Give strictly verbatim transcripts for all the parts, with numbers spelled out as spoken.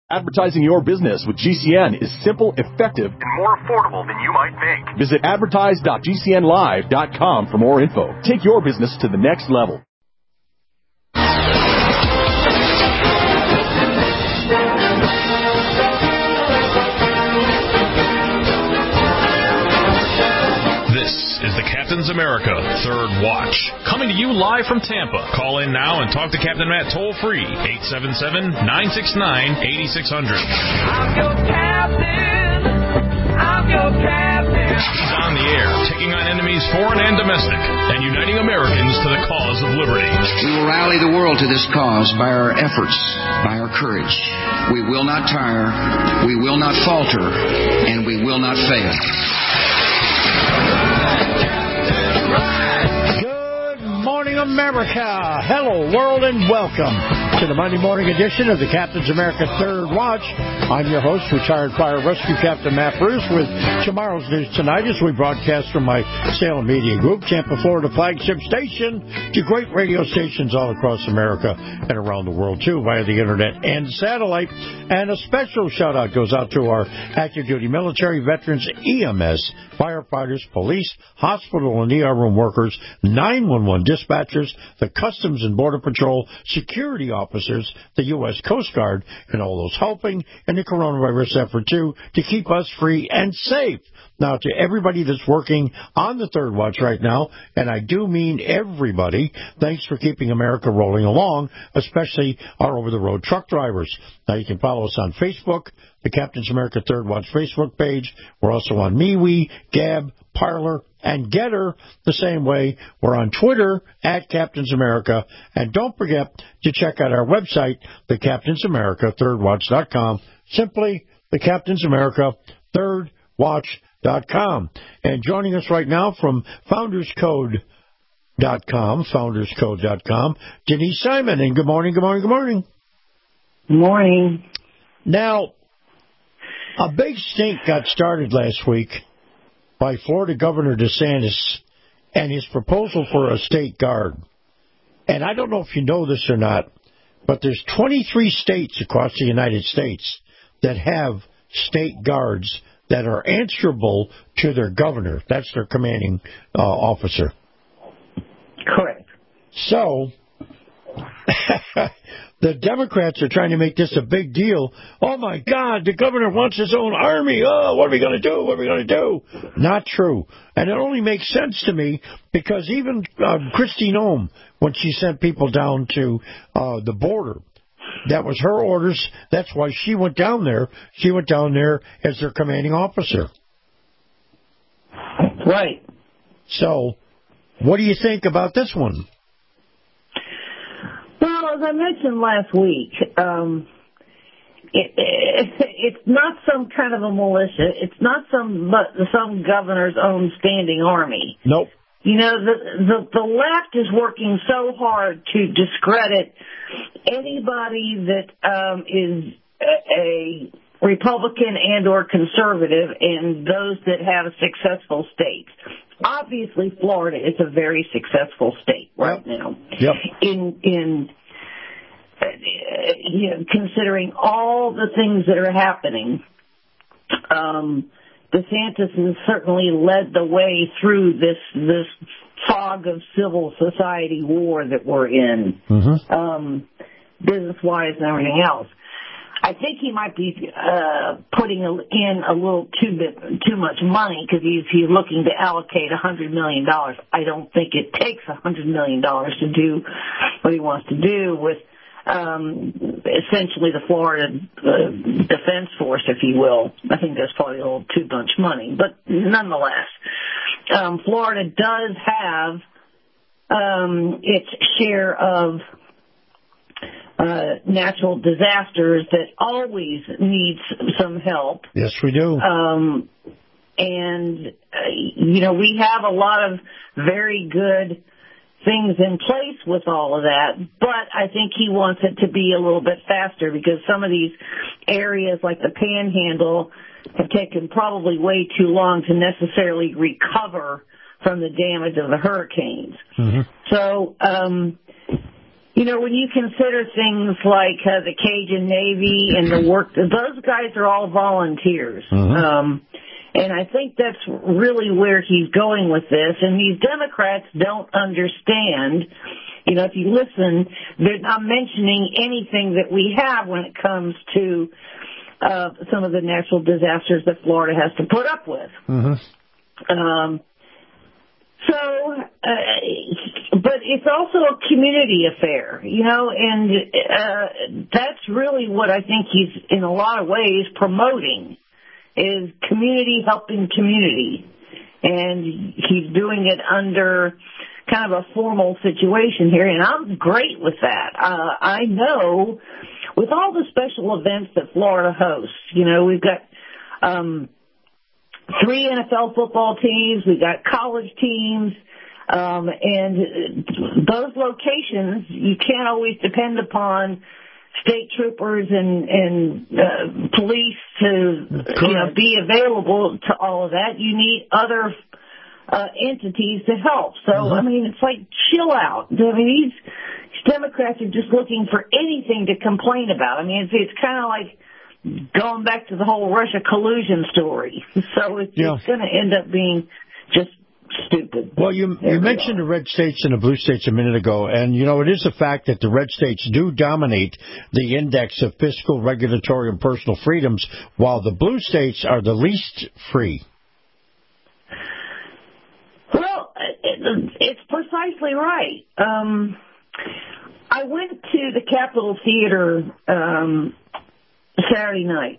Advertising your business with G C N is simple, effective, and more affordable than you might think. Visit advertise dot g c n live dot com for more info. Take your business to the next level. This is the Captain's America Third Watch, coming to you live from Tampa. Call in now and talk to Captain Matt toll-free, eight seven seven, nine six nine, eight six zero zero. I'm your captain. I'm your captain. He's on the air, taking on enemies foreign and domestic, and uniting Americans to the cause of liberty. We will rally the world to this cause by our efforts, by our courage. We will not tire, we will not falter, and we will not fail. Good morning, America. Hello, world, and welcome to the Monday morning edition of the Captain's America Third Watch. I'm your host, retired fire rescue captain Matt Bruce, with tomorrow's news tonight as we broadcast from my Salem Media Group, Tampa, Florida flagship station, to great radio stations all across America and around the world, too, via the internet and satellite. And a special shout-out goes out to our active duty military, veterans, E M S, firefighters, police, hospital and E R room workers, nine one one dispatchers, the Customs and Border Patrol, security officers, the U S Coast Guard, and all those helping in the coronavirus effort, too, to keep us free and safe. Now, to everybody that's working on the Third Watch right now, and I do mean everybody, thanks for keeping America rolling along, especially our over-the-road truck drivers. Now, you can follow us on Facebook, the Captain's America Third Watch Facebook page. We're also on MeWe, Gab, Parler, and Getter the same way. We're on Twitter, at Captain's America. And don't forget to check out our website, the Captain's America Third Watch dot com. Simply, the Captain's America Third Watch dot com. And joining us right now from Founders Code dot com, Founders Code dot com, Denise Simon. And good morning, good morning, good morning. Good morning. Now, a big stink got started last week by Florida Governor DeSantis and his proposal for a state guard. And I don't know if you know this or not, but there's twenty-three states across the United States that have state guards that are answerable to their governor. That's their commanding uh, officer. Correct. So, the Democrats are trying to make this a big deal. Oh, my God, the governor wants his own army. Oh, what are we going to do? What are we going to do? Not true. And it only makes sense to me because even uh, Kristi Noem, when she sent people down to uh, the border, that was her orders. That's why she went down there. She went down there as their commanding officer. Right. So, what do you think about this one? Well, as I mentioned last week, um, it, it, it's not some kind of a militia. It's not some some governor's own standing army. Nope. You know, the, the the left is working so hard to discredit anybody that um, is a, a Republican and or conservative and those that have successful states. Obviously, Florida is a very successful state right yep. now. Yep. In in uh, you know, considering all the things that are happening. Um, DeSantis has certainly led the way through this this fog of civil society war that we're in, mm-hmm. um, business-wise and everything else. I think he might be uh, putting in a little too bit too much money because he's he's looking to allocate a hundred million dollars. I don't think it takes a hundred million dollars to do what he wants to do with. Um, essentially the Florida uh, Defense Force, if you will. I think that's probably a little too much money. But nonetheless, um, Florida does have um, its share of uh, natural disasters that always needs some help. Yes, we do. Um, and, uh, you know, we have a lot of very good things in place with all of that, but I think he wants it to be a little bit faster because some of these areas like the Panhandle have taken probably way too long to necessarily recover from the damage of the hurricanes. Mm-hmm. So, um, you know, when you consider things like uh, the Cajun Navy and the work, those guys are all volunteers. Mm-hmm. Um, and I think that's really where he's going with this. And these Democrats don't understand. You know, if you listen, they're not mentioning anything that we have when it comes to uh, some of the natural disasters that Florida has to put up with. Mm-hmm. Um, so, uh, but it's also a community affair, you know, and uh, that's really what I think he's, in a lot of ways, promoting, is community helping community. And he's doing it under kind of a formal situation here, and I'm great with that. Uh, I know with all the special events that Florida hosts, you know, we've got um, three N F L football teams, we've got college teams, um, and those locations, you can't always depend upon state troopers and, and uh, police to, you know, be available to all of that. You need other Uh, entities to help. So, mm-hmm. I mean, it's like, chill out. I mean, these, these Democrats are just looking for anything to complain about. I mean, it's, it's kind of like going back to the whole Russia collusion story. So it's, yeah. it's going to end up being just stupid. Well, you, you mentioned the red states and the blue states a minute ago, and, you know, it is a fact that the red states do dominate the index of fiscal, regulatory, and personal freedoms, while the blue states are the least free. Well, it's precisely right. Um, I went to the Capitol Theater um, Saturday night,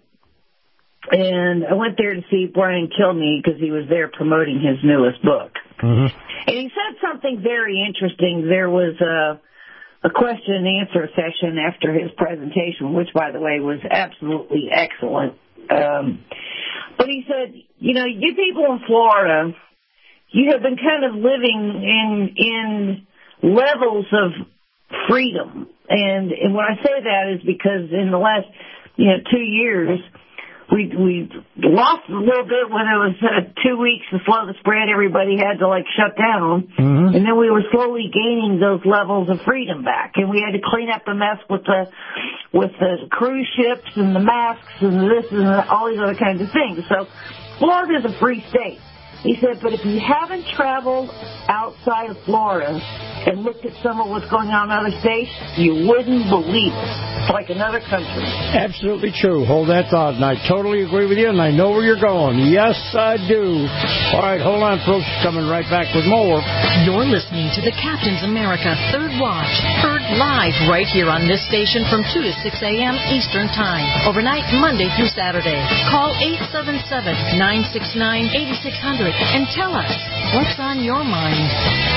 and I went there to see Brian Kilmeade because he was there promoting his newest book. Mm-hmm. And he said something very interesting. There was a, a question and answer session after his presentation, which, by the way, was absolutely excellent. Um, but he said, you know, you people in Florida, you have been kind of living in in levels of freedom. And, and when I say that is because in the last, you know, two years, we we lost a little bit when it was uh, two weeks to slow the spread. Everybody had to, like, shut down. Mm-hmm. And then we were slowly gaining those levels of freedom back. And we had to clean up the mess with the with the cruise ships and the masks and this and all these other kinds of things. So Florida's a free state. He said, but if you haven't traveled outside of Florida and looked at some of what's going on in other states, you wouldn't believe it. It's like another country. Absolutely true. Hold that thought. And I totally agree with you, and I know where you're going. Yes, I do. All right, hold on, folks. Coming right back with more. You're listening to the Captain's America Third Watch, heard live right here on this station from two to six a.m. Eastern Time, overnight Monday through Saturday. Call eight seven seven, nine six nine, eight six zero zero and tell us what's on your mind.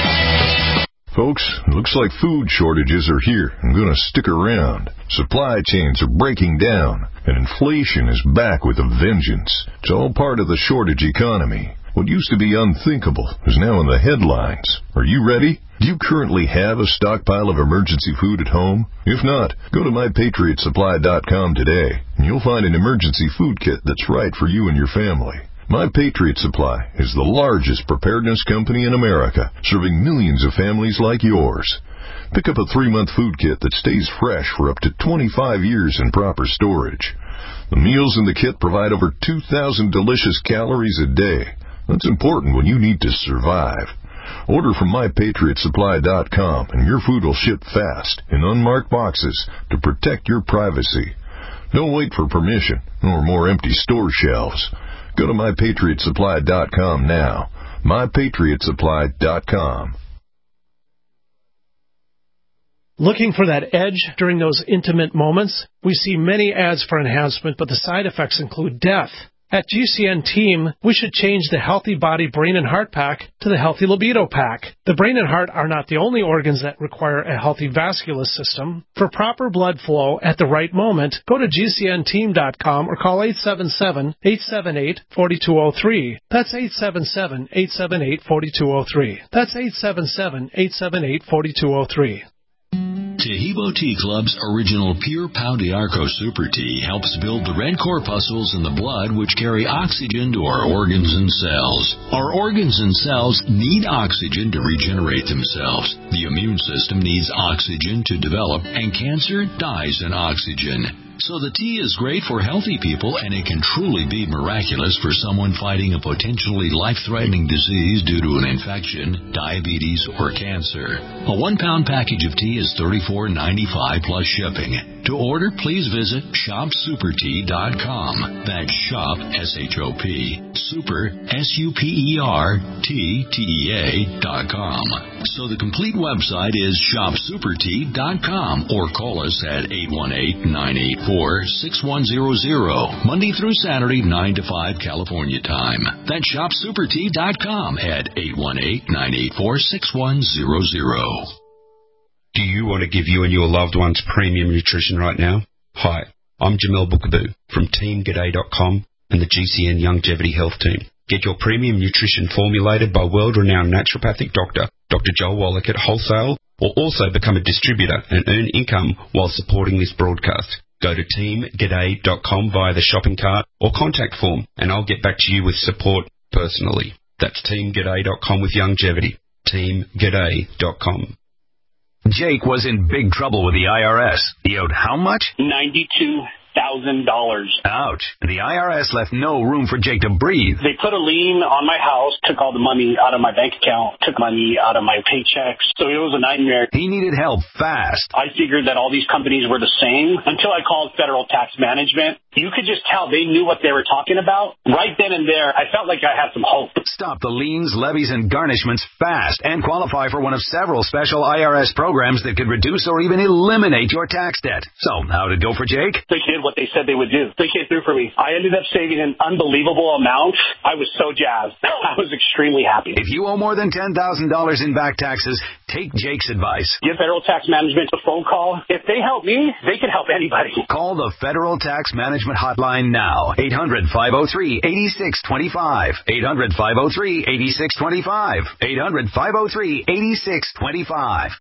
Folks, it looks like food shortages are here and going to stick around. Supply chains are breaking down, and inflation is back with a vengeance. It's all part of the shortage economy. What used to be unthinkable is now in the headlines. Are you ready? Do you currently have a stockpile of emergency food at home? If not, go to my patriot supply dot com today, and you'll find an emergency food kit that's right for you and your family. My Patriot Supply is the largest preparedness company in America, serving millions of families like yours. Pick up a three-month food kit that stays fresh for up to twenty-five years in proper storage. The meals in the kit provide over two thousand delicious calories a day. That's important when you need to survive. Order from my patriot supply dot com, and your food will ship fast in unmarked boxes to protect your privacy. Don't wait for permission or more empty store shelves. Go to my patriot supply dot com now. my patriot supply dot com. Looking for that edge during those intimate moments? We see many ads for enhancement, but the side effects include death. At G C N Team, we should change the Healthy Body Brain and Heart Pack to the Healthy Libido Pack. The brain and heart are not the only organs that require a healthy vascular system. For proper blood flow at the right moment, go to G C N team dot com or call eight seven seven, eight seven eight, four two zero three. That's eight seven seven, eight seven eight, four two zero three. That's eight seven seven, eight seven eight, four two zero three. Tahibo Tea Club's original Pure Pau d'Arco Super Tea helps build the red corpuscles in the blood which carry oxygen to our organs and cells. Our organs and cells need oxygen to regenerate themselves. The immune system needs oxygen to develop, and cancer dies in oxygen. So the tea is great for healthy people, and it can truly be miraculous for someone fighting a potentially life-threatening disease due to an infection, diabetes, or cancer. A one-pound package of tea is thirty-four ninety-five plus shipping. To order, please visit shop super tea dot com. That's shop, S H O P, super, S U P E R, T, T E A, dot com. So the complete website is shop super tea dot com, or call us at eight one eight, nine eight four, six one zero zero, Monday through Saturday, nine to five California time. That's shop super tea dot com at eight one eight, nine eight four, six one zero zero. Do you want to give you and your loved ones premium nutrition right now? Hi, I'm Jamel Bookaboo from team g'day dot com and the G C N Longevity Health Team. Get your premium nutrition formulated by world-renowned naturopathic doctor, Doctor Joel Wallach at wholesale, or also become a distributor and earn income while supporting this broadcast. Go to team g'day dot com via the shopping cart or contact form, and I'll get back to you with support personally. That's team g'day dot com with longevity. team g'day dot com. Jake was in big trouble with the I R S. He owed how much? ninety-two thousand dollars. Ouch. The I R S left no room for Jake to breathe. They put a lien on my house, took all the money out of my bank account, took money out of my paychecks. So it was a nightmare. He needed help fast. I figured that all these companies were the same until I called Federal Tax Management. You could just tell they knew what they were talking about. Right then and there, I felt like I had some hope. Stop the liens, levies, and garnishments fast and qualify for one of several special I R S programs that could reduce or even eliminate your tax debt. So, how'd it go for Jake? They did what they said they would do. They came through for me. I ended up saving an unbelievable amount. I was so jazzed. I was extremely happy. If you owe more than ten thousand dollars in back taxes, take Jake's advice. Give Federal Tax Management a phone call. If they help me, they can help anybody. Call the Federal Tax Management Hotline now. eight hundred, five oh three, eight six two five. eight hundred, five oh three, eight six two five. eight hundred, five oh three, eight six two five.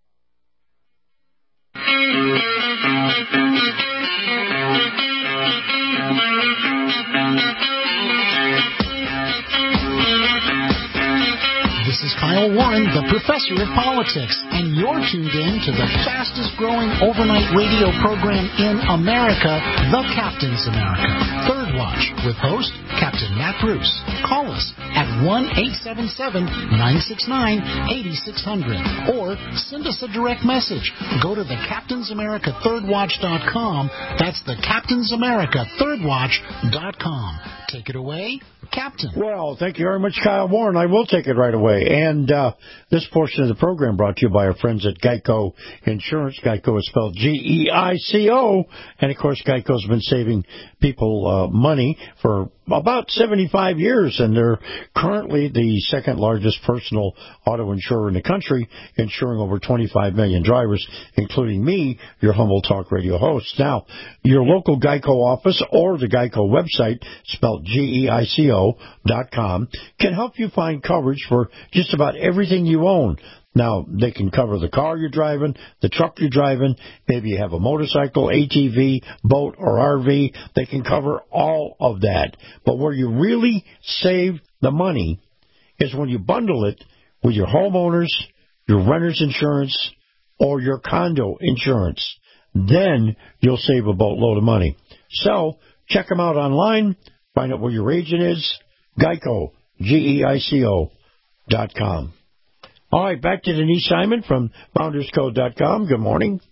This is Kyle Warren, the professor of politics, and you're tuned in to the fastest growing overnight radio program in America, The Captain's America, Third Watch, with host Captain Matt Bruce. Call us at one eight seven seven, nine six nine, eight six zero zero or send us a direct message. Go to the captains america third watch dot com. That's the captains america third watch dot com. Take it away, Captain. Well, thank you very much, Kyle Warren. I will take it right away. And uh, this portion of the program brought to you by our friends at Geico Insurance. Geico is spelled G E I C O. And, of course, Geico's been saving people uh, money for about seventy-five years, and they're currently the second largest personal auto insurer in the country, insuring over twenty-five million drivers, including me, your humble talk radio host. Now, your local Geico office or the Geico website, spelled G E I C O dot com, can help you find coverage for just about everything you own. Now, they can cover the car you're driving, the truck you're driving, maybe you have a motorcycle, A T V, boat, or R V. They can cover all of that. But where you really save the money is when you bundle it with your homeowners, your renter's insurance, or your condo insurance. Then you'll save a boatload of money. So, check them out online. Find out where your agent is. Geico, G E I C O dot com. All right, back to Denise Simon from Founders Code dot com. Good morning.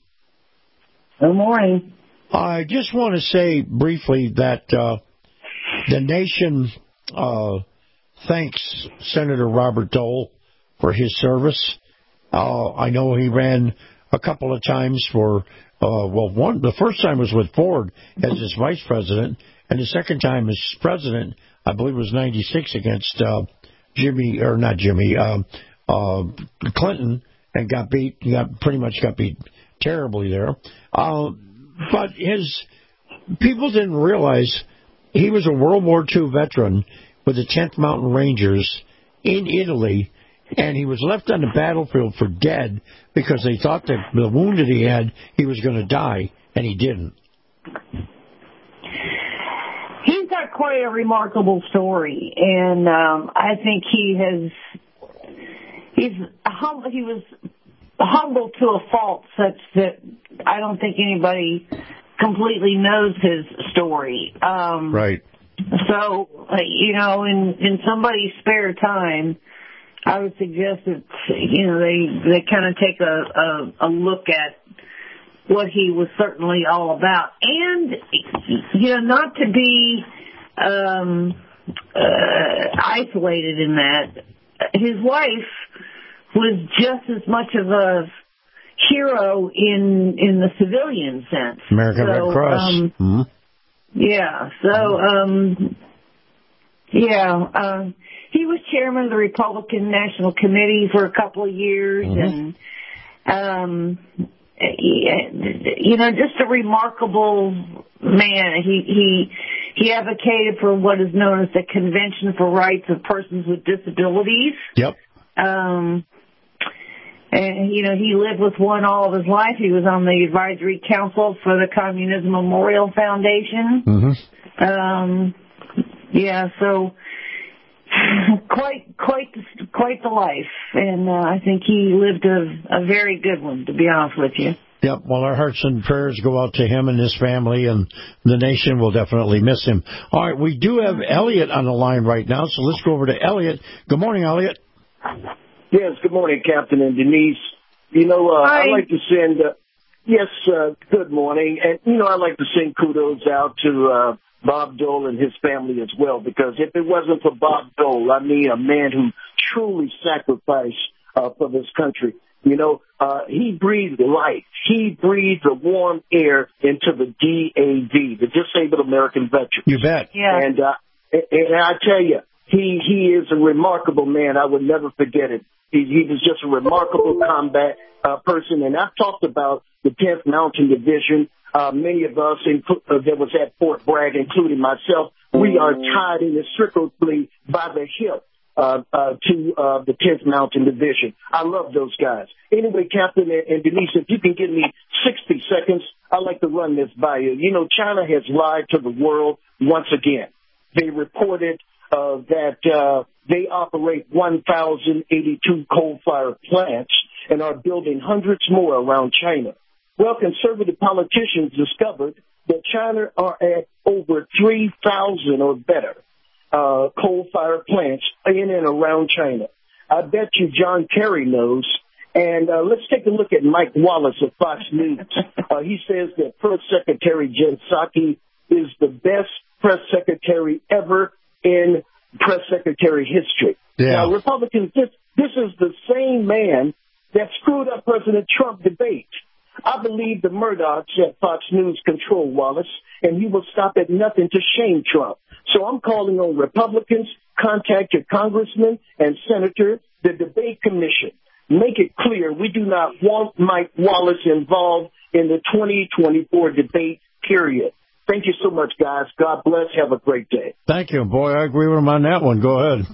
Good morning. I just want to say briefly that uh, the nation uh, thanks Senator Robert Dole for his service. Uh, I know he ran a couple of times for, uh, well, one the first time was with Ford as his vice president, and the second time as president, I believe it was ninety-six against uh, Jimmy, or not Jimmy, uh, uh, Clinton, and got beat, he got pretty much got beat terribly there. Uh, but his people didn't realize he was a World War Two veteran with the tenth Mountain Rangers in Italy, and he was left on the battlefield for dead because they thought that the wound that he had, he was going to die, and he didn't. He's got quite a remarkable story, and um, I think he has. He's humble. He was humble to a fault, such that I don't think anybody completely knows his story. Um, right. So, you know, in in somebody's spare time, I would suggest that you know they they kind of take a, a a look at what he was certainly all about, and you know, not to be um, uh, isolated in that. His wife was just as much of a hero in in the civilian sense. American so, Red Cross. Um, mm-hmm. Yeah. So, um, yeah, um, he was chairman of the Republican National Committee for a couple of years, mm-hmm. and um, you know, just a remarkable man. He he he advocated for what is known as the Convention for Rights of Persons with Disabilities. Yep. Um, and, you know, he lived with one all of his life. He was on the advisory council for the Communism Memorial Foundation. Mm-hmm. Um, yeah, so quite, quite, quite the life. And uh, I think he lived a, a very good one, to be honest with you. Yep. Well, our hearts and prayers go out to him and his family, and the nation will definitely miss him. All right, we do have Elliot on the line right now, so let's go over to Elliot. Good morning, Elliot. Yes, good morning, Captain and Denise. You know, uh, I'd like to send, uh, yes, uh, good morning. And, you know, I'd like to send kudos out to uh, Bob Dole and his family as well, because if it wasn't for Bob Dole, I mean, a man who truly sacrificed uh, for this country, you know, uh, he breathed life. He breathed the warm air into the D A V, the Disabled American Veterans. You bet. Yeah. And, uh, and I tell you, he, he is a remarkable man. I would never forget it. He, he was just a remarkable combat uh, person. And I've talked about the tenth Mountain Division. Uh, many of us inclu- uh, that was at Fort Bragg, including myself, we are tied inextricably by the hip uh, uh, to uh, the tenth Mountain Division. I love those guys. Anyway, Captain and, and Denise, if you can give me sixty seconds, I'd like to run this by you. You know, China has lied to the world once again. They reported uh, that uh, they operate one thousand eighty-two coal-fired plants and are building hundreds more around China. Well, conservative politicians discovered that China are at over three thousand or better uh, coal-fired plants in and around China. I bet you John Kerry knows. And uh, let's take a look at Mike Wallace of Fox News. Uh, he says that Press Secretary Jen Psaki is the best press secretary ever in press secretary history. Yeah. Now, Republicans, this, this is the same man that screwed up President Trump debate. I believe the Murdochs at Fox News control Wallace, and he will stop at nothing to shame Trump. So I'm calling on Republicans, contact your congressman and senator, the debate commission. Make it clear we do not want Mike Wallace involved in the twenty twenty-four debate, period. Thank you so much, guys. God bless. Have a great day. Thank you. Boy, I agree with him on that one. Go ahead.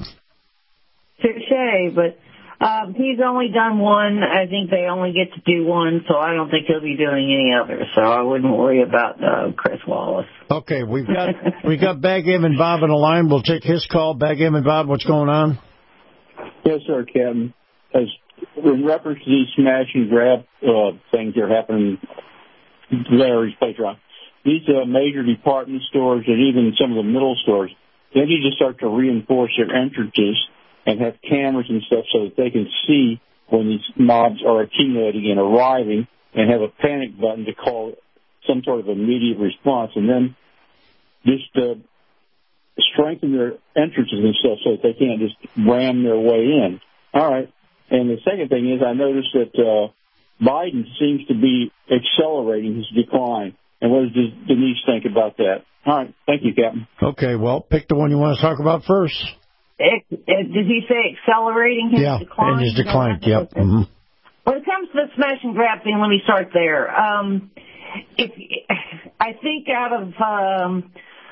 Touche, but um, he's only done one. I think they only get to do one, so I don't think he'll be doing any others. So I wouldn't worry about uh, Chris Wallace. Okay, we've got we got Baghaven Bob on the line. We'll take his call. Baghaven Bob, what's going on? Yes, sir, Captain. As in reference to these smash and grab uh, things that are happening Larry's place around, these uh, major department stores and even some of the middle stores, they need to start to reinforce their entrances and have cameras and stuff so that they can see when these mobs are accumulating and arriving, and have a panic button to call some sort of immediate response, and then just uh, strengthen their entrances and stuff so that they can't just ram their way in. All right. And the second thing is I noticed that uh, Biden seems to be accelerating his decline. And what does Denise think about that? All right. Thank you, Captain. Okay. Well, pick the one you want to talk about first. It, it, did he say accelerating his yeah, decline? Yeah, his decline, yep. Mm-hmm. When it comes to the smash and grab thing, let me start there. Um, if I think out of um,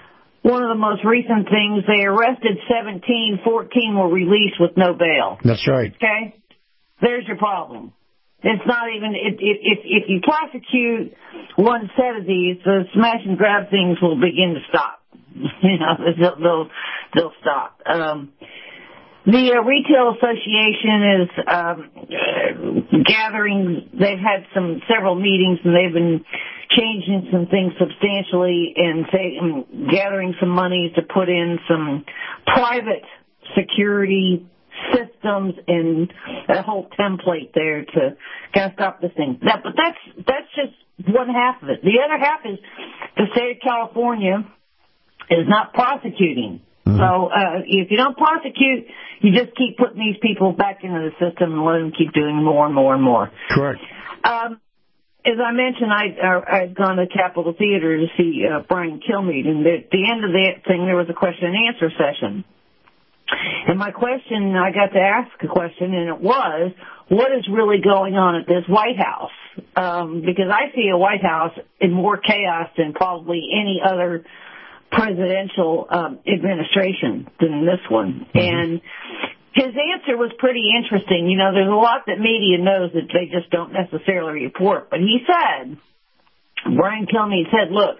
one of the most recent things, they arrested seventeen, fourteen were released with no bail. That's right. Okay? There's your problem. It's not even, if, if, if you prosecute one set of these, the smash and grab things will begin to stop. You know, they'll, they'll, they'll stop. Um, the uh, Retail Association is um, uh, gathering, they've had some several meetings and they've been changing some things substantially and say, um, gathering some money to put in some private security systems and a whole template there to kind of stop this thing. That, but that's that's just one half of it. The other half is the state of California is not prosecuting. Mm-hmm. So uh, if you don't prosecute, you just keep putting these people back into the system and let them keep doing more and more and more. Correct. Um, as I mentioned, I, uh, I'd gone to Capitol Theater to see uh, Brian Kilmeade, and at the end of that thing, there was a question and answer session. And my question, I got to ask a question, and it was, what is really going on at this White House? Um, because I see a White House in more chaos than probably any other presidential um, administration than this one. Mm-hmm. And his answer was pretty interesting. You know, there's a lot that media knows that they just don't necessarily report. But he said, Brian Kilmeade said, look,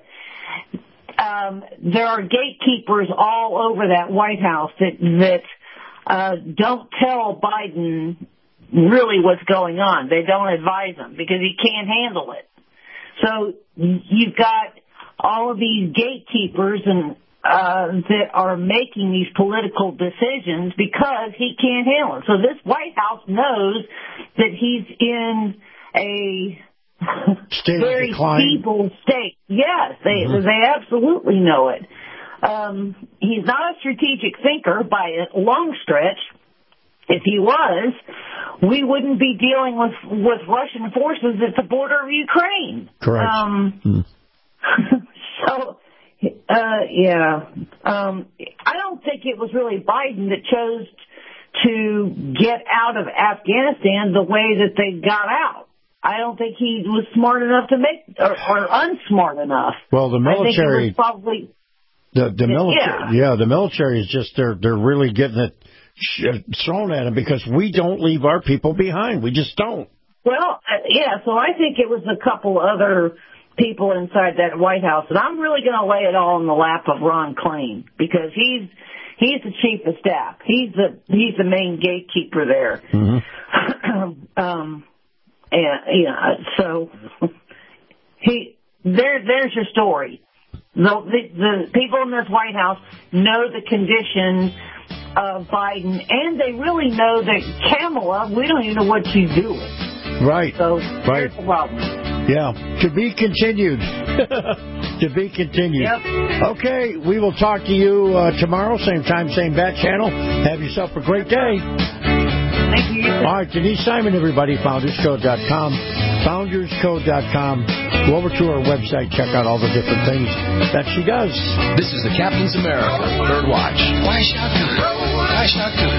Um, there are gatekeepers all over that White House that that uh, don't tell Biden really what's going on. They don't advise him because he can't handle it. So you've got all of these gatekeepers and uh, that are making these political decisions because he can't handle it. So this White House knows that he's in a State very feeble state. Yes, they mm-hmm. they absolutely know it. Um, he's not a strategic thinker by a long stretch. If he was, we wouldn't be dealing with with Russian forces at the border of Ukraine. Correct. Um, mm. so, uh, yeah, um, I don't think it was really Biden that chose to get out of Afghanistan the way that they got out. I don't think he was smart enough to make, or, or unsmart enough. Well, the military, I think it was probably the the military, yeah. yeah, the military is just they're they're really getting it thrown at them because we don't leave our people behind. We just don't. Well, uh, yeah. So I think it was a couple other people inside that White House, and I'm really going to lay it all in the lap of Ron Klain because he's he's the chief of staff. He's the he's the main gatekeeper there. Mm-hmm. um. And, you know, so he there. There's your story. The, the, the people in this White House know the condition of Biden, and they really know that Kamala, we don't even know what she's doing. Right. So right. There's the problem. Yeah. To be continued. To be continued. Yep. Okay. We will talk to you uh, tomorrow, same time, same bat channel. Have yourself a great day. Thank you. All right, Denise Simon, everybody, founders code dot com, founders code dot com. Go over to our website, check out all the different things that she does. This is the Captain's America Third Watch. Why shotgun? Why shotgun?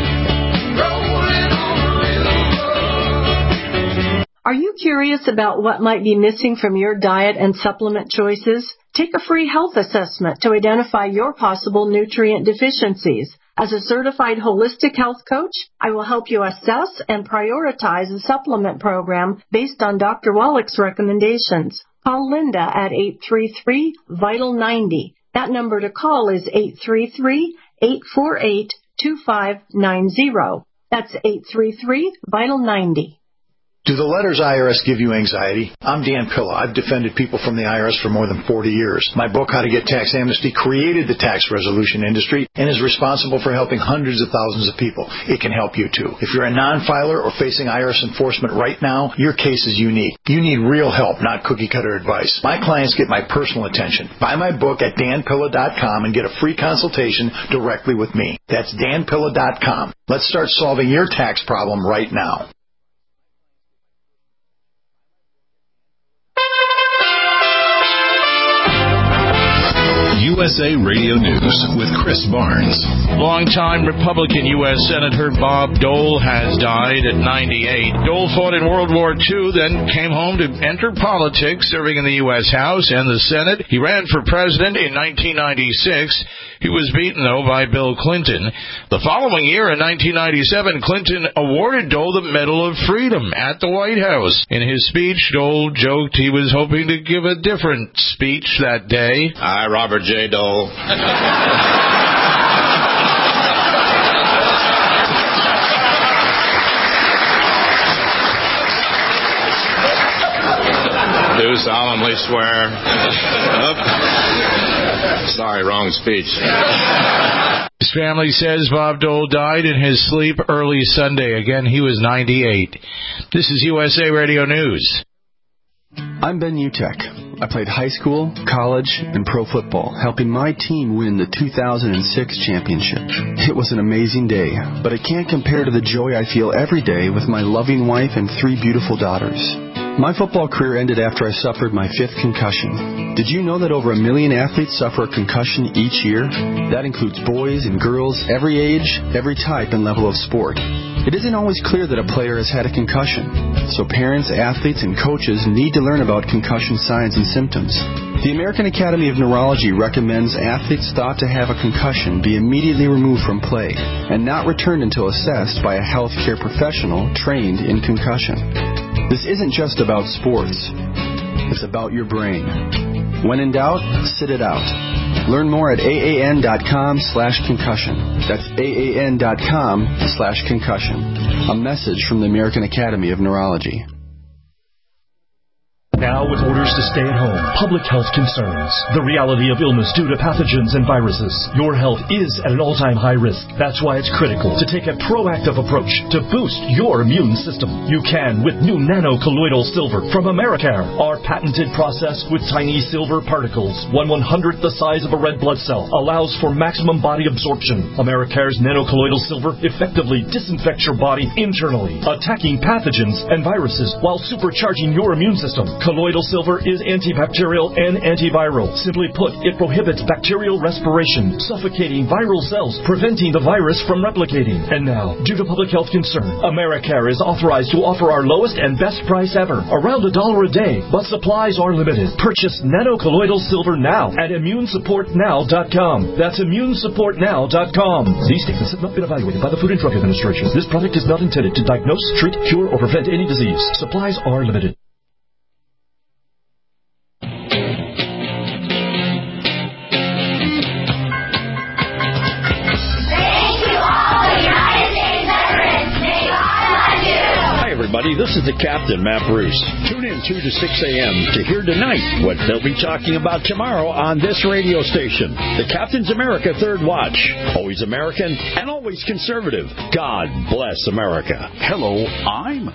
Are you curious about what might be missing from your diet and supplement choices? Take a free health assessment to identify your possible nutrient deficiencies. As a certified holistic health coach, I will help you assess and prioritize a supplement program based on Doctor Wallach's recommendations. Call Linda at eight three three, vital ninety. That number to call is eight three three, eight four eight, two five nine zero. That's eight three three, vital ninety. Do the letters I R S give you anxiety? I'm Dan Pilla. I've defended people from the I R S for more than forty years. My book, How to Get Tax Amnesty, created the tax resolution industry and is responsible for helping hundreds of thousands of people. It can help you, too. If you're a non-filer or facing I R S enforcement right now, your case is unique. You need real help, not cookie-cutter advice. My clients get my personal attention. Buy my book at dan pilla dot com and get a free consultation directly with me. That's dan pilla dot com. Let's start solving your tax problem right now. You U S A Radio News with Chris Barnes. Longtime Republican U S Senator Bob Dole has died at ninety-eight. Dole fought in World War Two, then came home to enter politics, serving in the U S House and the Senate. He ran for president in nineteen ninety-six. He was beaten, though, by Bill Clinton. The following year, in nineteen ninety-seven, Clinton awarded Dole the Medal of Freedom at the White House. In his speech, Dole joked he was hoping to give a different speech that day. I, Robert J. Dole. Do solemnly swear. Oops. Sorry, wrong speech. His family says Bob Dole died in his sleep early Sunday. Again, he was ninety-eight. This is U S A Radio News. I'm Ben Utek. I played high school, college, and pro football, helping my team win the two thousand six championship. It was an amazing day, but it can't compare to the joy I feel every day with my loving wife and three beautiful daughters. My football career ended after I suffered my fifth concussion. Did you know that over a million athletes suffer a concussion each year? That includes boys and girls, every age, every type and level of sport. It isn't always clear that a player has had a concussion, so parents, athletes, and coaches need to learn about concussion signs and symptoms. The American Academy of Neurology recommends athletes thought to have a concussion be immediately removed from play and not returned until assessed by a healthcare professional trained in concussion. This isn't just about sports. It's about your brain. When in doubt, sit it out. Learn more at aan.com slash concussion. That's aan.com slash concussion. A message from the American Academy of Neurology. Now with orders to stay at home, public health concerns, the reality of illness due to pathogens and viruses, your health is at an all-time high risk. That's why it's critical to take a proactive approach to boost your immune system. You can with new nano-colloidal silver from Americare. Our patented process with tiny silver particles, one one-hundredth the size of a red blood cell, allows for maximum body absorption. Americare's nano-colloidal silver effectively disinfects your body internally, attacking pathogens and viruses while supercharging your immune system. Colloidal silver is antibacterial and antiviral. Simply put, it prohibits bacterial respiration, suffocating viral cells, preventing the virus from replicating. And now, due to public health concern, Americare is authorized to offer our lowest and best price ever, around a dollar a day, but supplies are limited. Purchase nano-colloidal silver now at immune support now dot com. That's immune support now dot com. These statements have not been evaluated by the Food and Drug Administration. This product is not intended to diagnose, treat, cure, or prevent any disease. Supplies are limited. This is the Captain, Matt Bruce. Tune in two to six a.m. to hear tonight what they'll be talking about tomorrow on this radio station. The Captain's America Third Watch. Always American and always conservative. God bless America. Hello, I'm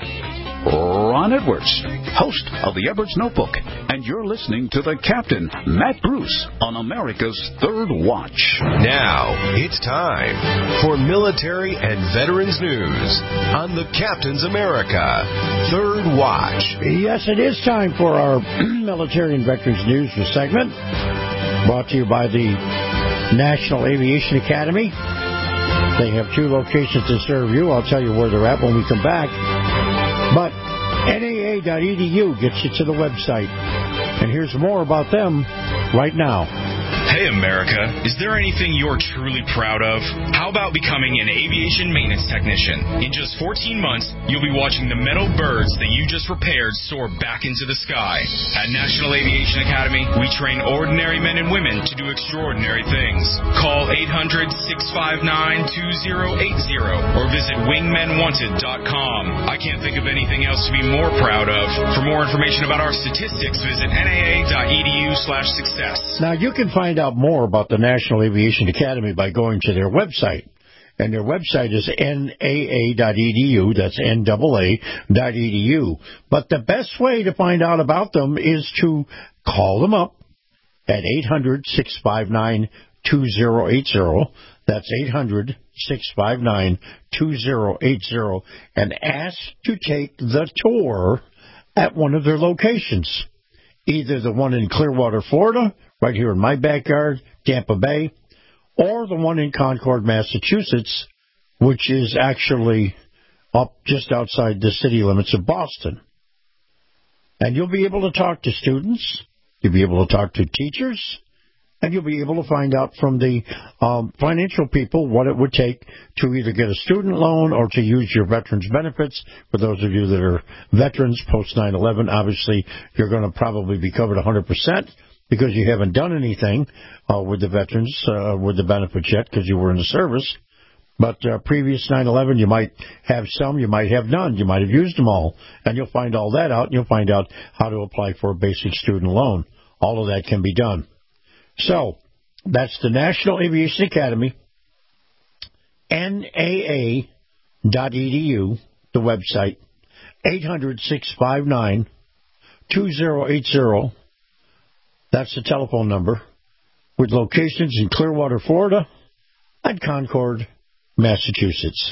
Ron Edwards, host of the Edwards Notebook, and you're listening to the Captain, Matt Bruce, on America's Third Watch. Now, it's time for military and veterans news on the Captain's America Third Watch. Yes, it is time for our military and veterans news segment, brought to you by the National Aviation Academy. They have two locations to serve you. I'll tell you where they're at when we come back. But N A A dot E D U gets you to the website. And here's more about them right now. Hey, America, is there anything you're truly proud of? How about becoming an aviation maintenance technician? In just fourteen months, you'll be watching the metal birds that you just repaired soar back into the sky. At National Aviation Academy, we train ordinary men and women to do extraordinary things. Call eight hundred, six five nine, two zero eight zero or visit wingmen wanted dot com. I can't think of anything else to be more proud of. For more information about our statistics, visit N A A dot E D U slash success. Now, you can find out more about the National Aviation Academy by going to their website. And their website is N A A dot E D U. That's N A A dot E D U. But the best way to find out about them is to call them up at eight hundred, six five nine, two zero eight zero. That's eight hundred, six five nine, two zero eight zero. And ask to take the tour at one of their locations. Either the one in Clearwater, Florida, right here in my backyard, Tampa Bay, or the one in Concord, Massachusetts, which is actually up just outside the city limits of Boston. And you'll be able to talk to students, you'll be able to talk to teachers, and you'll be able to find out from the um, financial people what it would take to either get a student loan or to use your veterans benefits. For those of you that are veterans post nine eleven, obviously you're going to probably be covered one hundred percent because you haven't done anything uh, with the veterans, uh, with the benefits yet because you were in the service. But uh, previous nine eleven, you might have some, you might have none, you might have used them all. And you'll find all that out, and you'll find out how to apply for a basic student loan. All of that can be done. So, that's the National Aviation Academy, N A A dot E D U, the website, eight hundred, six five nine, two zero eight zero. That's the telephone number, with locations in Clearwater, Florida, and Concord, Massachusetts.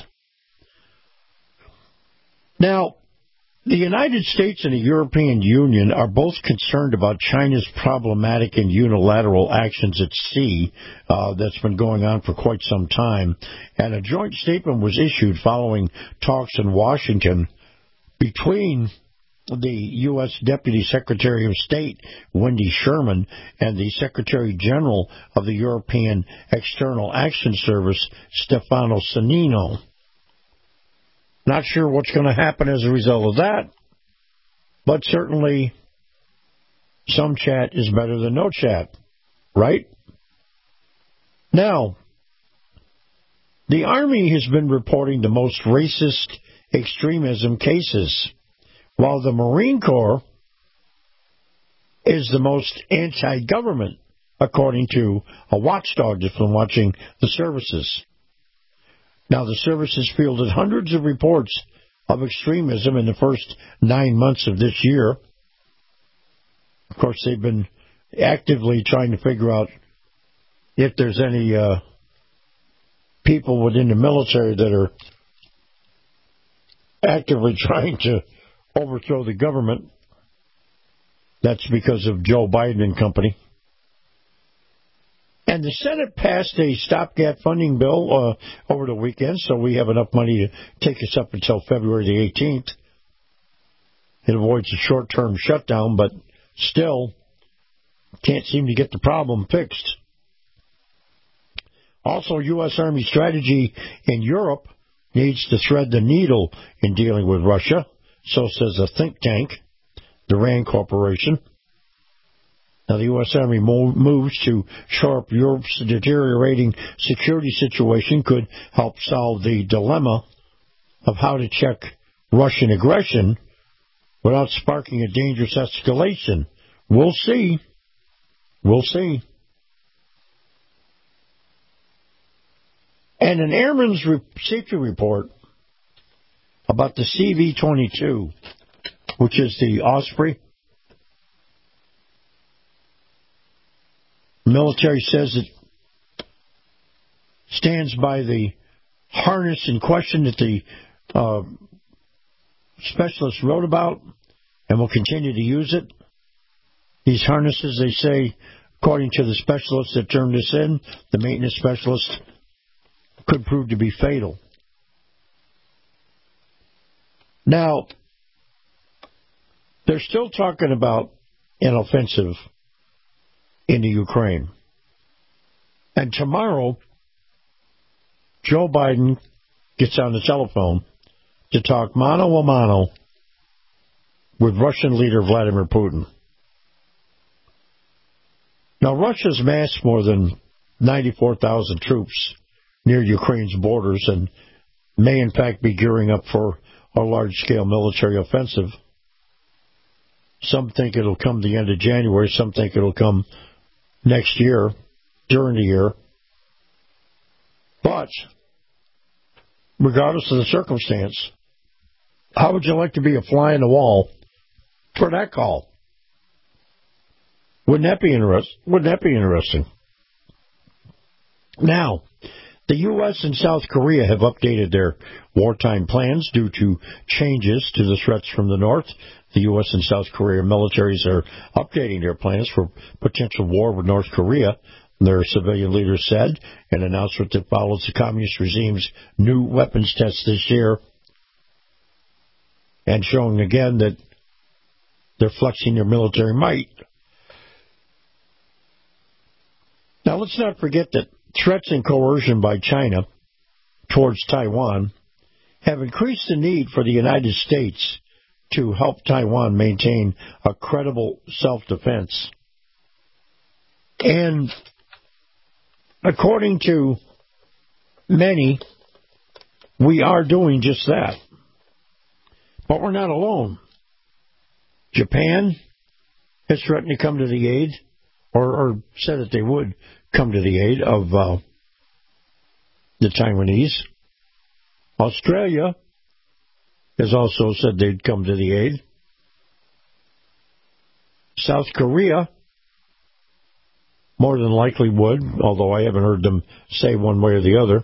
Now, the United States and the European Union are both concerned about China's problematic and unilateral actions at sea uh, that's been going on for quite some time. And a joint statement was issued following talks in Washington between the U S Deputy Secretary of State, Wendy Sherman, and the Secretary General of the European External Action Service, Stefano Sannino. Not sure what's going to happen as a result of that, but certainly some chat is better than no chat, right? Now, the Army has been reporting the most racist extremism cases, while the Marine Corps is the most anti-government, according to a watchdog that's been watching the services. Now, the services fielded hundreds of reports of extremism in the first nine months of this year. Of course, they've been actively trying to figure out if there's any uh, people within the military that are actively trying to overthrow the government. That's because of Joe Biden and company. And the Senate passed a stopgap funding bill uh, over the weekend, so we have enough money to take us up until February the eighteenth. It avoids a short-term shutdown, but still can't seem to get the problem fixed. Also, U S. Army strategy in Europe needs to thread the needle in dealing with Russia, so says a think tank, the RAND Corporation. Now, the U S. Army moves to shore up Europe's deteriorating security situation could help solve the dilemma of how to check Russian aggression without sparking a dangerous escalation. We'll see. We'll see. And an airman's re- safety report about the C V twenty-two, which is the Osprey. The military says it stands by the harness in question that the uh, specialists wrote about and will continue to use it. These harnesses, they say, according to the specialists that turned this in, the maintenance specialists, could prove to be fatal. Now, they're still talking about an offensive into Ukraine. And tomorrow, Joe Biden gets on the telephone to talk mano a mano with Russian leader Vladimir Putin. Now, Russia's massed more than ninety-four thousand troops near Ukraine's borders and may, in fact, be gearing up for a large-scale military offensive. Some think it'll come the end of January. Some think it'll come next year, during the year. But, regardless of the circumstance, how would you like to be a fly on the wall for that call? Wouldn't that be interest? Wouldn't that be interesting? Now, The U S and South Korea have updated their wartime plans due to changes to the threats from the north. The U S and South Korea militaries are updating their plans for potential war with North Korea, their civilian leaders said, an announcement that follows the communist regime's new weapons test this year, and showing again that they're flexing their military might. Now, let's not forget that threats and coercion by China towards Taiwan have increased the need for the United States to help Taiwan maintain a credible self-defense. And according to many, we are doing just that. But we're not alone. Japan has threatened to come to the aid, or, or said that they would come to the aid of uh, the Taiwanese. Australia has also said they'd come to the aid. South Korea more than likely would, although I haven't heard them say one way or the other.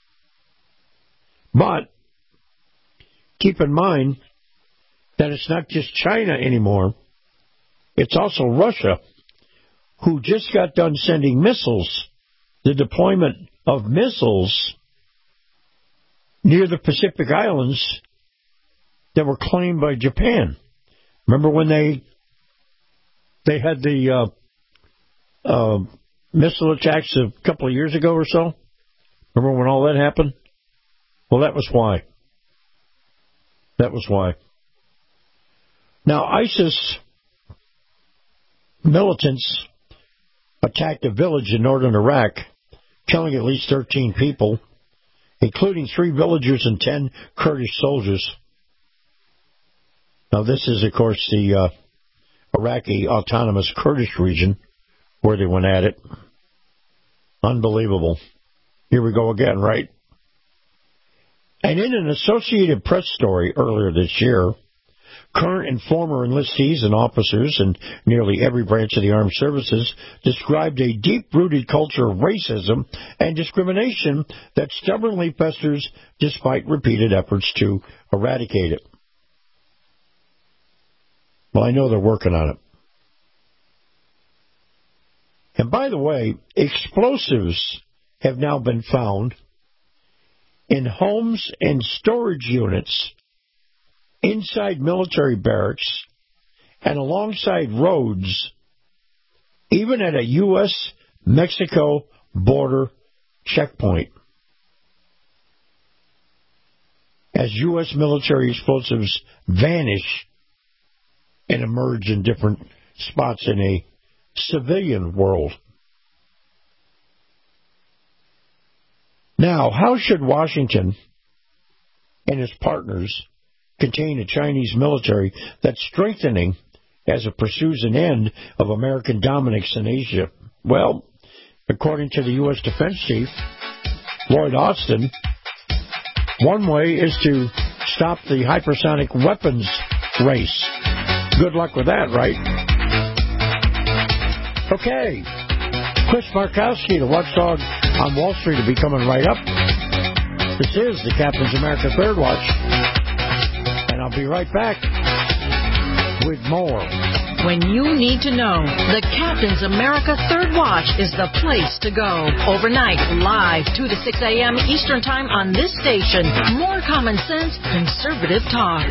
But keep in mind that it's not just China anymore. It's also Russia, who just got done sending missiles, the deployment of missiles near the Pacific Islands that were claimed by Japan. Remember when they they had the uh, uh, missile attacks a couple of years ago or so? Remember when all that happened? Well, that was why. That was why. Now, ISIS militants attacked a village in northern Iraq, killing at least thirteen people, including three villagers and ten Kurdish soldiers. Now, this is, of course, the uh, Iraqi Autonomous Kurdish region where they went at it. Unbelievable. Here we go again, right? And in an Associated Press story earlier this year, current and former enlistees and officers in nearly every branch of the armed services described a deep-rooted culture of racism and discrimination that stubbornly festers despite repeated efforts to eradicate it. Well, I know they're working on it. And by the way, explosives have now been found in homes and storage units inside military barracks and alongside roads, even at a U S Mexico border checkpoint. As U S military explosives vanish and emerge in different spots in a civilian world. Now, how should Washington and his partners contain a Chinese military that's strengthening as it pursues an end of American dominance in Asia? Well, according to the U S Defense Chief, Lloyd Austin, one way is to stop the hypersonic weapons race. Good luck with that, right? Okay. Chris Markowski, the watchdog on Wall Street, will be coming right up. This is the Captain's America Third Watch. And I'll be right back with more. When you need to know, the Captain's America Third Watch is the place to go. Overnight, live, two to six a.m. Eastern Time on this station. More common sense, conservative talk.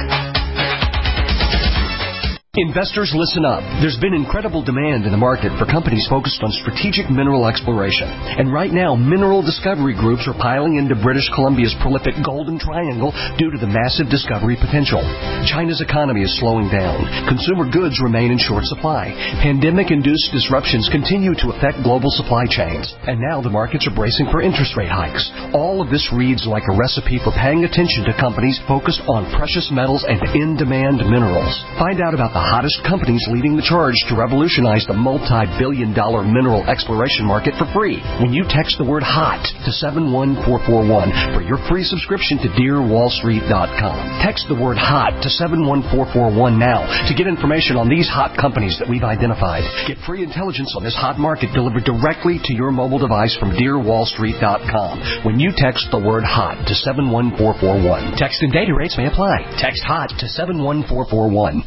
Investors, listen up. There's been incredible demand in the market for companies focused on strategic mineral exploration. And right now, mineral discovery groups are piling into British Columbia's prolific Golden Triangle due to the massive discovery potential. China's economy is slowing down. Consumer goods remain in short supply. Pandemic-induced disruptions continue to affect global supply chains. And now the markets are bracing for interest rate hikes. All of this reads like a recipe for paying attention to companies focused on precious metals and in-demand minerals. Find out about the hottest companies leading the charge to revolutionize the multi-billion dollar mineral exploration market for free when you text the word HOT to seven one four four one for your free subscription to dear wall street dot com. Text the word HOT to seven one four four one now to get information on these hot companies that we've identified. Get free intelligence on this hot market delivered directly to your mobile device from dear wall street dot com when you text the word HOT to seven one four four one. Text and data rates may apply. Text HOT to seven one four four one.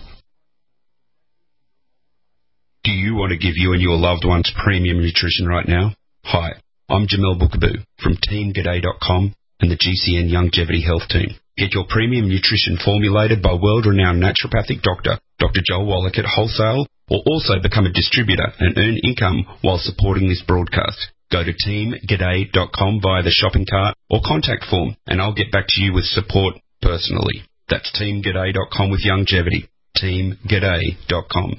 Do you want to give you and your loved ones premium nutrition right now? Hi, I'm Jamel Bookaboo from team g'day dot com and the G C N Longevity Health Team. Get your premium nutrition formulated by world-renowned naturopathic doctor, Doctor Joel Wallach at wholesale, or also become a distributor and earn income while supporting this broadcast. Go to team g'day dot com via the shopping cart or contact form, and I'll get back to you with support personally. That's team g'day dot com with longevity. team g'day dot com.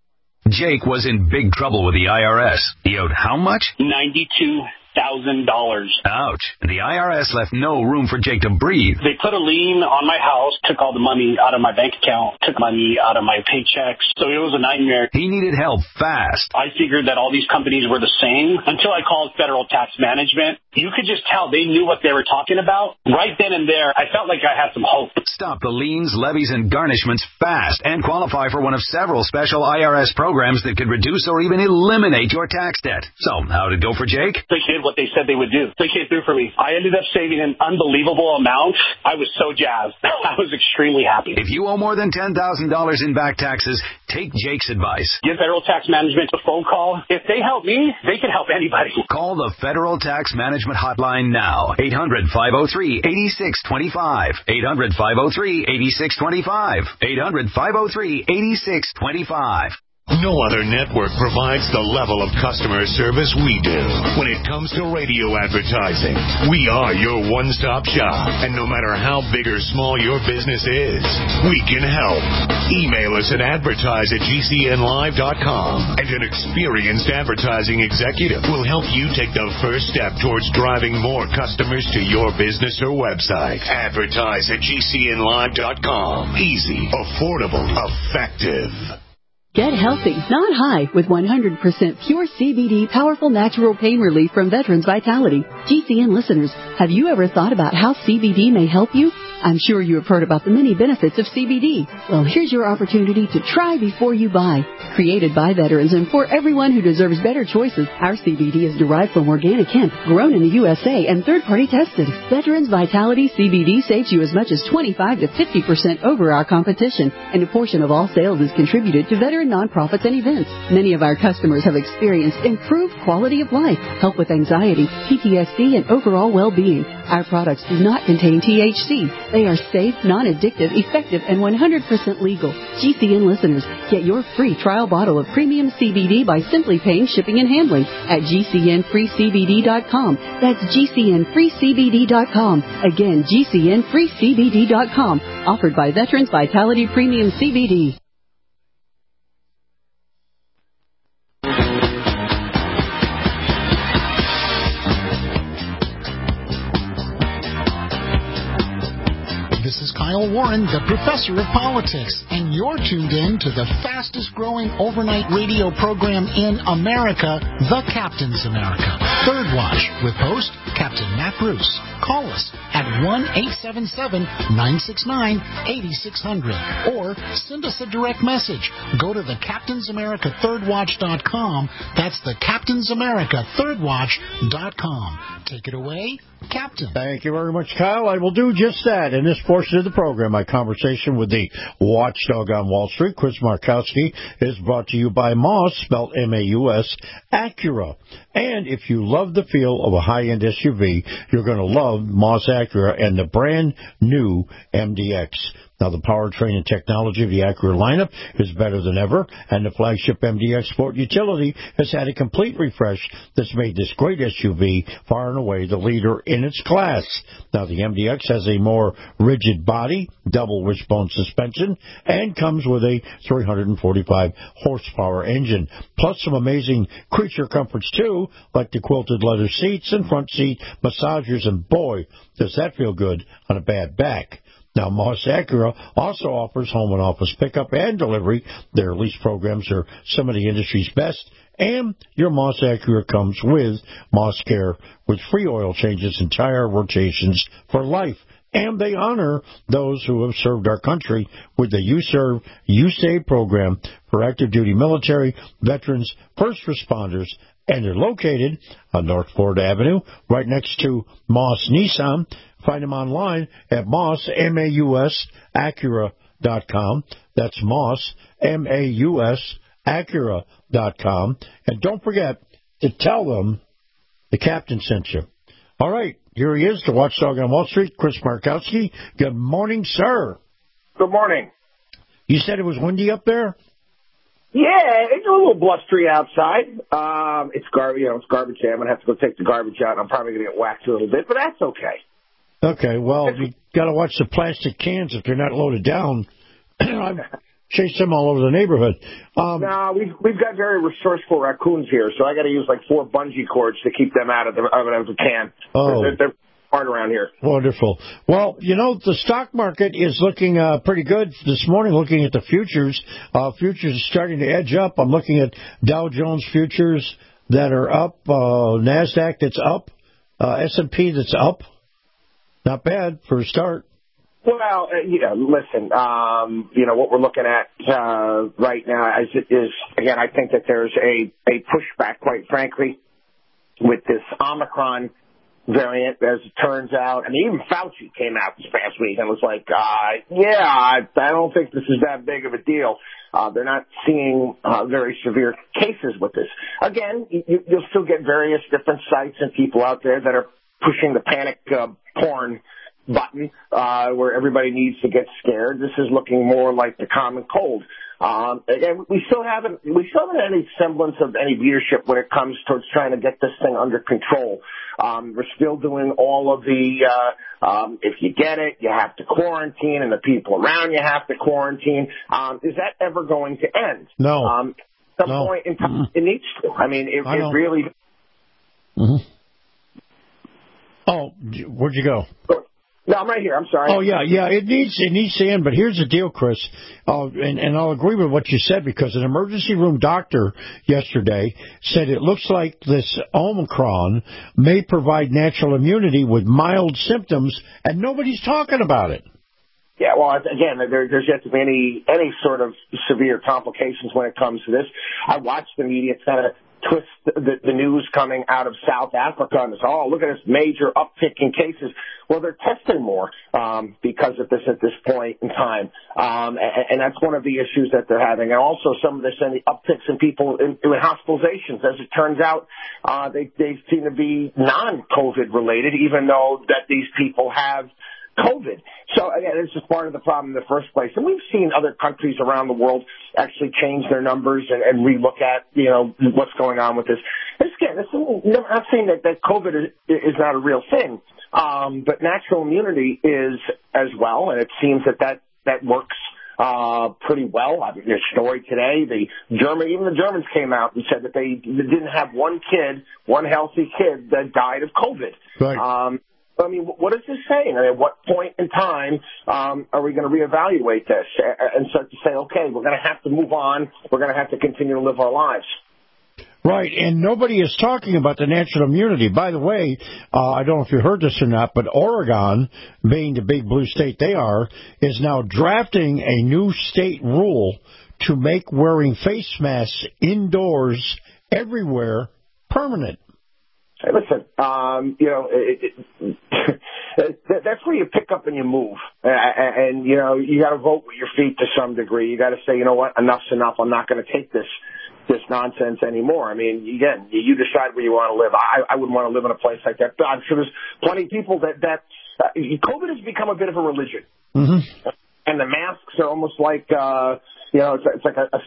Jake was in big trouble with the I R S. He owed how much? ninety-two thousand dollars. Ouch. And the I R S left no room for Jake to breathe. They put a lien on my house, took all the money out of my bank account, took money out of my paychecks. So it was a nightmare. He needed help fast. I figured that all these companies were the same until I called Federal Tax Management. You could just tell they knew what they were talking about. Right then and there, I felt like I had some hope. Stop the liens, levies, and garnishments fast and qualify for one of several special I R S programs that could reduce or even eliminate your tax debt. So, how'd it go for Jake? They did what they said they would do. They came through for me. I ended up saving an unbelievable amount. I was so jazzed. I was extremely happy. If you owe more than ten thousand dollars in back taxes, take Jake's advice. Give Federal Tax Management a phone call. If they help me, they can help anybody. Call the Federal Tax Management Hotline now. eight hundred, five oh three, eight six two five. eight hundred, five oh three, eight six two five. eight hundred, five oh three, eight six two five. No other network provides the level of customer service we do. When it comes to radio advertising, we are your one-stop shop. And no matter how big or small your business is, we can help. Email us at advertise at g c n live dot com, and an experienced advertising executive will help you take the first step towards driving more customers to your business or website. Advertise at g c n live dot com. Easy, affordable, effective. Get healthy, not high, with one hundred percent pure C B D powerful natural pain relief from Veterans Vitality. G C N listeners, have you ever thought about how C B D may help you? I'm sure you have heard about the many benefits of C B D. Well, here's your opportunity to try before you buy. Created by veterans and for everyone who deserves better choices, our C B D is derived from organic hemp, grown in the U S A, and third-party tested. Veterans Vitality C B D saves you as much as twenty-five to fifty percent over our competition, and a portion of all sales is contributed to veteran nonprofits and events. Many of our customers have experienced improved quality of life, help with anxiety, P T S D, and overall well-being. Our products do not contain T H C. They are safe, non-addictive, effective, and one hundred percent legal. G C N listeners, get your free trial bottle of premium C B D by simply paying shipping and handling at g c n free c b d dot com. That's g c n free c b d dot com. Again, g c n free c b d dot com. Offered by Veterans Vitality Premium C B D. This is Kyle Warren, the Professor of Politics, and you're tuned in to the fastest growing overnight radio program in America, The Captain's America. Third Watch with host Captain Matt Bruce. Call us at one eight seven seven, nine six nine, eight six zero zero or send us a direct message. Go to the Captain's America Third Watch dot com. That's the Captain's America Third Watch dot com. Take it away, Captain. Thank you very much, Kyle. I will do just that. In this portion of the program, my conversation with the watchdog on Wall Street, Chris Markowski, is brought to you by Moss, spelled M A U S, Acura. And if you love the feel of a high-end S U V, you're going to love Moss Acura and the brand new M D X. Now, the powertrain and technology of the Acura lineup is better than ever, and the flagship M D X Sport Utility has had a complete refresh that's made this great S U V far and away the leader in its class. Now, the M D X has a more rigid body, double wishbone suspension, and comes with a three hundred forty-five horsepower engine, plus some amazing creature comforts, too, like the quilted leather seats and front seat massagers, and boy, does that feel good on a bad back. Now, Moss Acura also offers home and office pickup and delivery. Their lease programs are some of the industry's best. And your Moss Acura comes with Moss Care with free oil changes and tire rotations for life. And they honor those who have served our country with the You Serve, You Save program for active duty military, veterans, first responders, and they're located on North Florida Avenue, right next to Moss Nissan. Find them online at Moss, M A U S, Acura dot com. That's Moss, M A U S, Acura dot com. And don't forget to tell them the captain sent you. All right, here he is, the watchdog on Wall Street, Chris Markowski. Good morning, sir. Good morning. You said it was windy up there? Yeah, it's a little blustery outside. Um, it's garbage, you know, it's garbage day. I'm gonna have to go take the garbage out, and I'm probably gonna get whacked a little bit, but that's okay. Okay, well, you got to watch the plastic cans if they're not loaded down. I've chased them all over the neighborhood. Um, no, we've we've got very resourceful raccoons here, so I got to use like four bungee cords to keep them out of the out of the can. Oh. They're, they're hard around here. Wonderful. Well, you know, the stock market is looking uh, pretty good this morning. Looking at the futures, uh, futures are starting to edge up. I'm looking at Dow Jones futures that are up, uh, NASDAQ that's up, uh, S and P that's up. Not bad for a start. Well, uh, you know, listen, um, you know, what we're looking at uh, right now is, is, again, I think that there's a, a pushback, quite frankly, with this Omicron variant, as it turns out. I mean, even Fauci came out this past week and was like, uh, yeah, I, I don't think this is that big of a deal. Uh, they're not seeing uh, very severe cases with this. Again, you, you'll still get various different sites and people out there that are pushing the panic uh, porn button uh, where everybody needs to get scared. This is looking more like the common cold. Um, again, we still haven't we still haven't had any semblance of any leadership when it comes towards trying to get this thing under control. Um, we're still doing all of the uh, um, if you get it, you have to quarantine, and the people around you have to quarantine. Um, is that ever going to end? No. Um, at some no. point in time, mm-hmm. it needs to. I mean, it, I it really. Mm-hmm. Oh, where'd you go? No, I'm right here. I'm sorry. Oh, yeah, yeah. It needs it needs to end. But here's the deal, Chris, uh, and, and I'll agree with what you said, because an emergency room doctor yesterday said it looks like this Omicron may provide natural immunity with mild symptoms, and nobody's talking about it. Yeah, well, again, there, there's yet to be any any sort of severe complications when it comes to this. I watched the media kind of twist the, the news coming out of South Africa and it's, oh, look at this major uptick in cases. Well, they're testing more um, because of this at this point in time. Um, and, and that's one of the issues that they're having. And also some of this and the upticks in people in, in hospitalizations. As it turns out, uh, they, they seem to be non-COVID related, even though that these people have COVID. So, again, this is part of the problem in the first place. And we've seen other countries around the world actually change their numbers and, and relook at, you know, what's going on with this. And again, this is, I'm not saying that, that COVID is, is not a real thing, um, but natural immunity is as well, and it seems that that, that works uh, pretty well. I mean, there's a story today, the German, even the Germans came out and said that they didn't have one kid, one healthy kid that died of COVID. Right. Um, I mean, what is this saying? I mean, at what point in time um, are we going to reevaluate this and start to say, okay, we're going to have to move on. We're going to have to continue to live our lives. Right, and nobody is talking about the natural immunity. By the way, uh, I don't know if you heard this or not, but Oregon, being the big blue state they are, is now drafting a new state rule to make wearing face masks indoors everywhere permanent. Hey, listen, um, you know, it, it, it, that's where you pick up and you move. And, and you know, you got to vote with your feet to some degree. You got to say, you know what, enough's enough. I'm not going to take this this nonsense anymore. I mean, again, you decide where you want to live. I, I wouldn't want to live in a place like that. I'm sure there's plenty of people that, that uh, COVID has become a bit of a religion. Mm-hmm. And the masks are almost like, uh, you know, it's, it's like a, a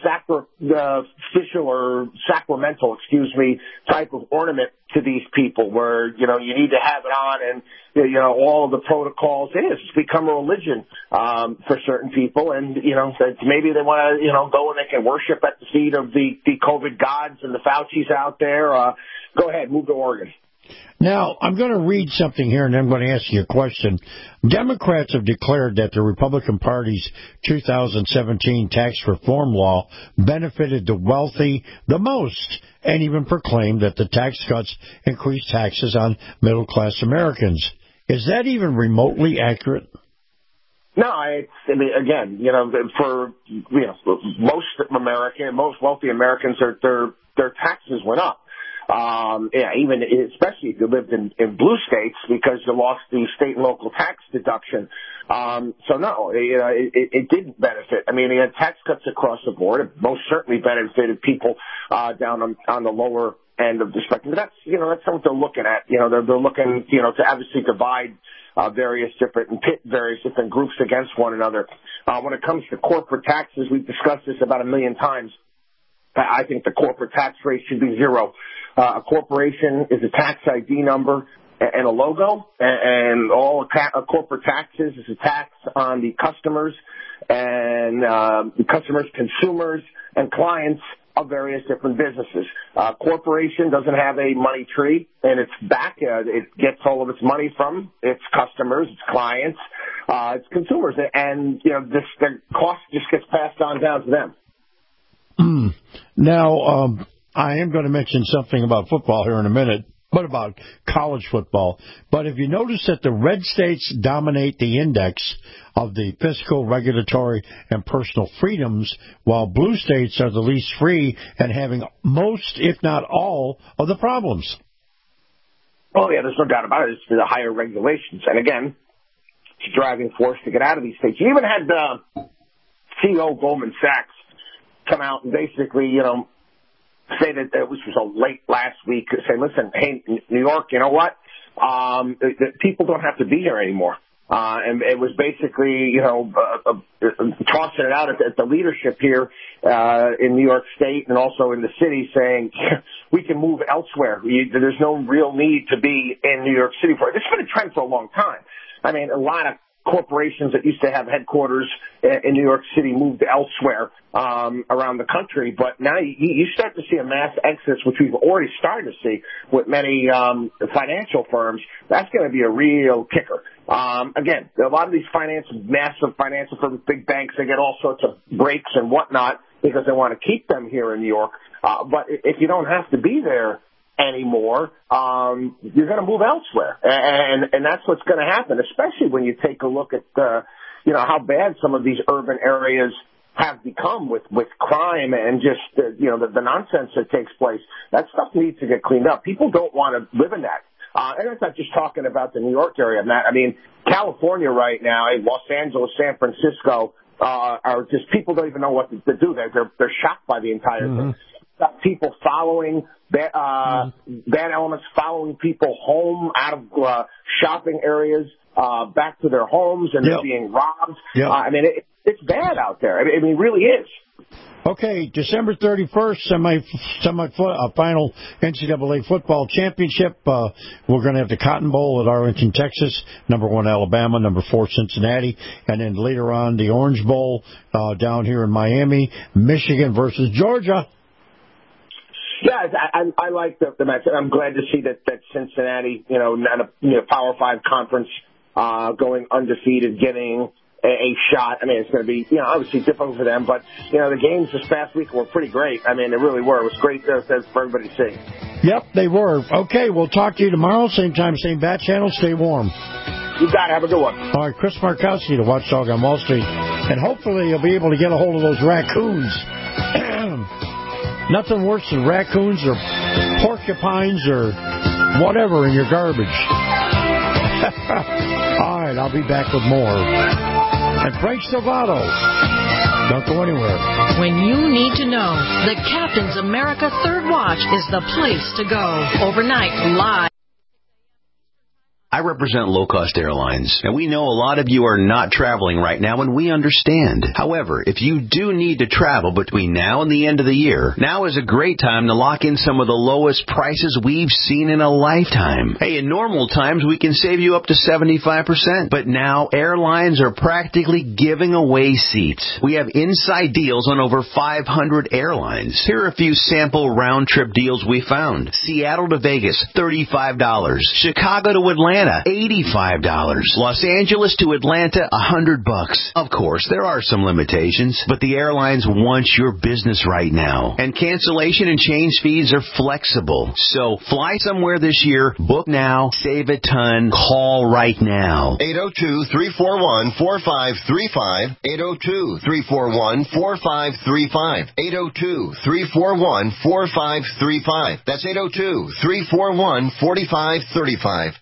sacrificial or sacramental, excuse me, type of ornament to these people where, you know, you need to have it on and, you know, all of the protocols. It is. It's become a religion um, for certain people. And, you know, maybe they want to, you know, go and they can worship at the feet of the, the COVID gods and the Fauci's out there. Uh, go ahead, move to Oregon. Now, I'm going to read something here, and then I'm going to ask you a question. Democrats have declared that the Republican Party's two thousand seventeen tax reform law benefited the wealthy the most, and even proclaimed that the tax cuts increased taxes on middle-class Americans. Is that even remotely accurate? No, I, I mean, again, you know, for you know, most American, most wealthy Americans, their their, their taxes went up. Um, yeah, even especially if you lived in, in blue states because you lost the state and local tax deduction. Um, so no, you know, it, it, it didn't benefit. I mean, he had tax cuts across the board. It most certainly benefited people uh, down on, on the lower end of the spectrum. But that's you know that's what they're looking at. You know, they're they're looking you know to obviously divide uh, various different and pit various different groups against one another. Uh, when it comes to corporate taxes, we've discussed this about a million times. I think the corporate tax rate should be zero. Uh, a corporation is a tax I D number and a logo, and all ta- corporate taxes is a tax on the customers and uh, the customers, consumers, and clients of various different businesses. Uh, corporation doesn't have a money tree, and it's back. Uh, it gets all of its money from its customers, its clients, uh, its consumers, and you know this the cost just gets passed on down to them. Now, um, I am going to mention something about football here in a minute, but about college football. But if you notice that the red states dominate the index of the fiscal, regulatory, and personal freedoms, while blue states are the least free and having most, if not all, of the problems. Oh, yeah, there's no doubt about it. It's the higher regulations. And again, it's a driving force to get out of these states. You even had the C E O of Goldman Sachs come out and basically, you know, say that it was so late last week, say, listen, hey, New York, you know what? Um, the, the people don't have to be here anymore. Uh, and it was basically, you know, uh, uh, tossing it out at the, at the leadership here uh, in New York State and also in the city saying we can move elsewhere. We, there's no real need to be in New York City for it. This has been a trend for a long time. I mean, a lot of corporations that used to have headquarters in New York City moved elsewhere um, around the country. But now you, you start to see a mass exodus, which we've already started to see with many um, financial firms. That's going to be a real kicker. Um, again, a lot of these financial, massive financial firms, big banks, they get all sorts of breaks and whatnot because they want to keep them here in New York. Uh, but if you don't have to be there anymore, um, you're going to move elsewhere. And, and that's what's going to happen, especially when you take a look at, uh, you know, how bad some of these urban areas have become with, with crime and just, uh, you know, the, the nonsense that takes place. That stuff needs to get cleaned up. People don't want to live in that. Uh, and I'm not just talking about the New York area, Matt. I mean, California right now, Los Angeles, San Francisco, uh, are just, people don't even know what to, to do. They're, they're, they're shocked by the entire mm-hmm. thing. People following bad, uh, mm-hmm. bad elements, following people home out of uh, shopping areas, uh, back to their homes, and yep. they're being robbed. Yep. Uh, I mean, it, it's bad out there. I mean, it really is. Okay, December thirty-first, semi, semi uh, final N C double A football championship. Uh, we're going to have the Cotton Bowl at Arlington, Texas. Number one, Alabama. Number four, Cincinnati. And then later on, the Orange Bowl uh, down here in Miami. Michigan versus Georgia. Yeah, I, I, I like the, the match. I'm glad to see that, that Cincinnati, you know, not a you know, Power Five conference, uh, going undefeated, getting a, a shot. I mean, it's going to be, you know, obviously difficult for them, but, you know, the games this past week were pretty great. I mean, they really were. It was great uh, for everybody to see. Yep, they were. Okay, we'll talk to you tomorrow, same time, same bat channel. Stay warm. You got it. Have a good one. All right, Chris Markowski, the Watchdog on Wall Street. And hopefully you'll be able to get a hold of those raccoons. Nothing worse than raccoons or porcupines or whatever in your garbage. All right, I'll be back with more. And Frank Salvato, don't go anywhere. When you need to know, the Captain's America Third Watch is the place to go. Overnight, live. I represent Low Cost Airlines, and we know a lot of you are not traveling right now, and we understand. However, if you do need to travel between now and the end of the year, now is a great time to lock in some of the lowest prices we've seen in a lifetime. Hey, in normal times, we can save you up to seventy-five percent, but now airlines are practically giving away seats. We have inside deals on over five hundred airlines. Here are a few sample round-trip deals we found. Seattle to Vegas, thirty-five dollars. Chicago to Atlanta, eighty-five dollars. Los Angeles to Atlanta, one hundred bucks. Of course, there are some limitations, but the airlines want your business right now. And cancellation and change fees are flexible. So fly somewhere this year, book now, save a ton, call right now. eight oh two, three four one, four five three five. eight oh two, three four one, four five three five. eight oh two, three four one, four five three five. That's eight oh two, three four one, four five three five.